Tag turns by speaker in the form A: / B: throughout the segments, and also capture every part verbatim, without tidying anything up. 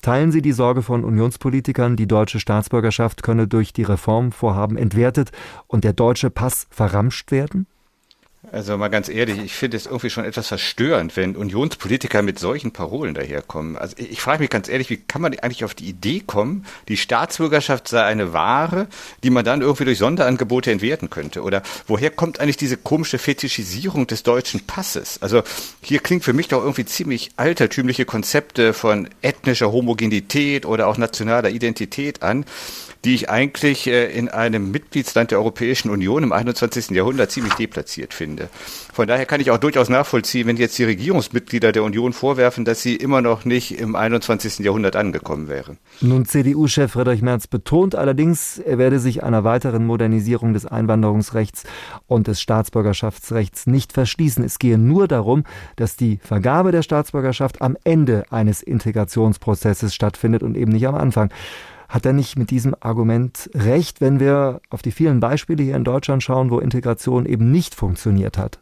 A: Teilen Sie die Sorge von Unionspolitikern, die deutsche Staatsbürgerschaft könne durch die Reformvorhaben entwertet und der deutsche Pass verramscht werden?
B: Also mal ganz ehrlich, ich finde es irgendwie schon etwas verstörend, wenn Unionspolitiker mit solchen Parolen daherkommen. Also ich, ich frage mich ganz ehrlich, wie kann man eigentlich auf die Idee kommen, die Staatsbürgerschaft sei eine Ware, die man dann irgendwie durch Sonderangebote entwerten könnte? Oder woher kommt eigentlich diese komische Fetischisierung des deutschen Passes? Also hier klingt für mich doch irgendwie ziemlich altertümliche Konzepte von ethnischer Homogenität oder auch nationaler Identität an, die ich eigentlich äh, in einem Mitgliedsland der Europäischen Union im einundzwanzigsten Jahrhundert ziemlich deplatziert finde. Von daher kann ich auch durchaus nachvollziehen, wenn jetzt die Regierungsmitglieder der Union vorwerfen, dass sie immer noch nicht im einundzwanzigsten Jahrhundert angekommen wären.
A: Nun, C D U-Chef Friedrich Merz betont allerdings, er werde sich einer weiteren Modernisierung des Einwanderungsrechts und des Staatsbürgerschaftsrechts nicht verschließen. Es gehe nur darum, dass die Vergabe der Staatsbürgerschaft am Ende eines Integrationsprozesses stattfindet und eben nicht am Anfang. Hat er nicht mit diesem Argument recht, wenn wir auf die vielen Beispiele hier in Deutschland schauen, wo Integration eben nicht funktioniert hat?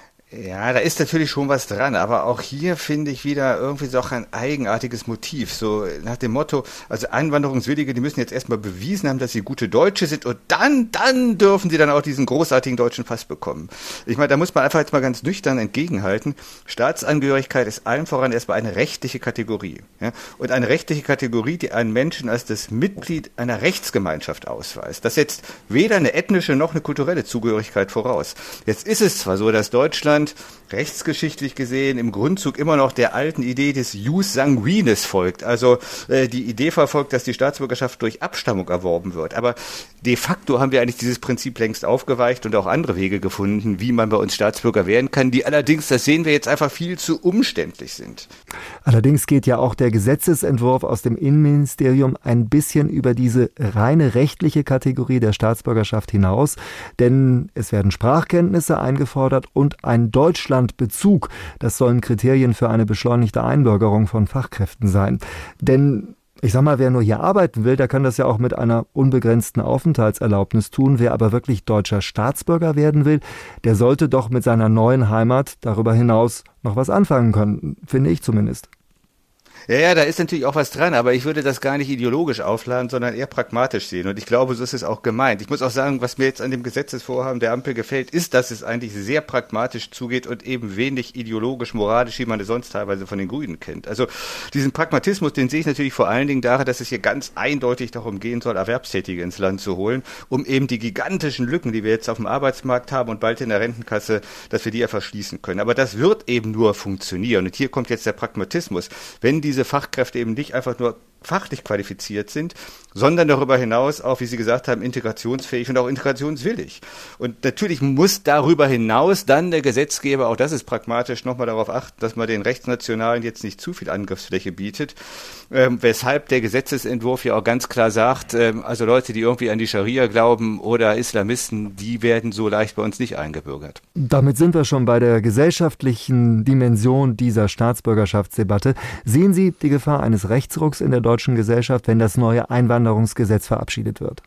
B: Ja, da ist natürlich schon was dran, aber auch hier finde ich wieder irgendwie so auch ein eigenartiges Motiv, so nach dem Motto, also Einwanderungswillige, die müssen jetzt erstmal bewiesen haben, dass sie gute Deutsche sind und dann, dann dürfen sie dann auch diesen großartigen deutschen Pass bekommen. Ich meine, da muss man einfach jetzt mal ganz nüchtern entgegenhalten, Staatsangehörigkeit ist allen voran erstmal eine rechtliche Kategorie. Ja? Und eine rechtliche Kategorie, die einen Menschen als das Mitglied einer Rechtsgemeinschaft ausweist. Das setzt weder eine ethnische noch eine kulturelle Zugehörigkeit voraus. Jetzt ist es zwar so, dass Deutschland rechtsgeschichtlich gesehen im Grundzug immer noch der alten Idee des Jus sanguinis folgt, also äh, die Idee verfolgt, dass die Staatsbürgerschaft durch Abstammung erworben wird. Aber de facto haben wir eigentlich dieses Prinzip längst aufgeweicht und auch andere Wege gefunden, wie man bei uns Staatsbürger werden kann, die allerdings, das sehen wir jetzt einfach viel zu umständlich sind.
A: Allerdings geht ja auch der Gesetzesentwurf aus dem Innenministerium ein bisschen über diese reine rechtliche Kategorie der Staatsbürgerschaft hinaus, denn es werden Sprachkenntnisse eingefordert und ein Deutschlandbezug. Das sollen Kriterien für eine beschleunigte Einbürgerung von Fachkräften sein. Denn ich sag mal, wer nur hier arbeiten will, der kann das ja auch mit einer unbegrenzten Aufenthaltserlaubnis tun. Wer aber wirklich deutscher Staatsbürger werden will, der sollte doch mit seiner neuen Heimat darüber hinaus noch was anfangen können, finde ich zumindest.
B: Ja, ja, da ist natürlich auch was dran, aber ich würde das gar nicht ideologisch aufladen, sondern eher pragmatisch sehen. Und ich glaube, so ist es auch gemeint. Ich muss auch sagen, was mir jetzt an dem Gesetzesvorhaben der Ampel gefällt, ist, dass es eigentlich sehr pragmatisch zugeht und eben wenig ideologisch, moralisch, wie man es sonst teilweise von den Grünen kennt. Also diesen Pragmatismus, den sehe ich natürlich vor allen Dingen darin, dass es hier ganz eindeutig darum gehen soll, Erwerbstätige ins Land zu holen, um eben die gigantischen Lücken, die wir jetzt auf dem Arbeitsmarkt haben und bald in der Rentenkasse, dass wir die ja verschließen können. Aber das wird eben nur funktionieren. Und hier kommt jetzt der Pragmatismus. Wenn diese Fachkräfte eben nicht einfach nur fachlich qualifiziert sind, sondern darüber hinaus auch, wie Sie gesagt haben, integrationsfähig und auch integrationswillig. Und natürlich muss darüber hinaus dann der Gesetzgeber, auch das ist pragmatisch, nochmal darauf achten, dass man den Rechtsnationalen jetzt nicht zu viel Angriffsfläche bietet, ähm, weshalb der Gesetzesentwurf ja auch ganz klar sagt, ähm, also Leute, die irgendwie an die Scharia glauben oder Islamisten, die werden so leicht bei uns nicht eingebürgert.
A: Damit sind wir schon bei der gesellschaftlichen Dimension dieser Staatsbürgerschaftsdebatte. Sehen Sie die Gefahr eines Rechtsrucks in der deutschen Gesellschaft, wenn das neue Einwanderungsgesetz verabschiedet wird?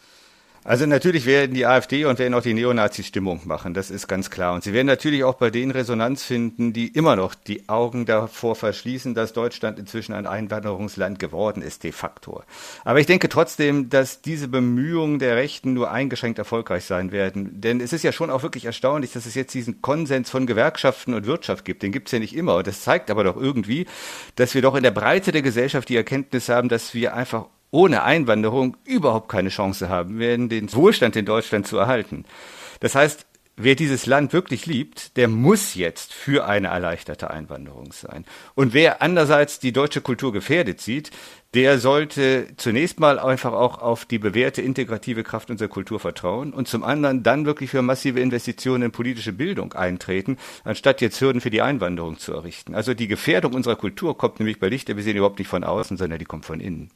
B: Also natürlich werden die AfD und werden auch die Neonazis Stimmung machen, das ist ganz klar. Und sie werden natürlich auch bei denen Resonanz finden, die immer noch die Augen davor verschließen, dass Deutschland inzwischen ein Einwanderungsland geworden ist, de facto. Aber ich denke trotzdem, dass diese Bemühungen der Rechten nur eingeschränkt erfolgreich sein werden. Denn es ist ja schon auch wirklich erstaunlich, dass es jetzt diesen Konsens von Gewerkschaften und Wirtschaft gibt. Den gibt es ja nicht immer. Und das zeigt aber doch irgendwie, dass wir doch in der Breite der Gesellschaft die Erkenntnis haben, dass wir einfach ohne Einwanderung überhaupt keine Chance haben werden, den Wohlstand in Deutschland zu erhalten. Das heißt, wer dieses Land wirklich liebt, der muss jetzt für eine erleichterte Einwanderung sein. Und wer andererseits die deutsche Kultur gefährdet sieht, der sollte zunächst mal einfach auch auf die bewährte integrative Kraft unserer Kultur vertrauen und zum anderen dann wirklich für massive Investitionen in politische Bildung eintreten, anstatt jetzt Hürden für die Einwanderung zu errichten. Also die Gefährdung unserer Kultur kommt nämlich bei Licht der Besehen überhaupt nicht von außen, sondern die kommt von innen.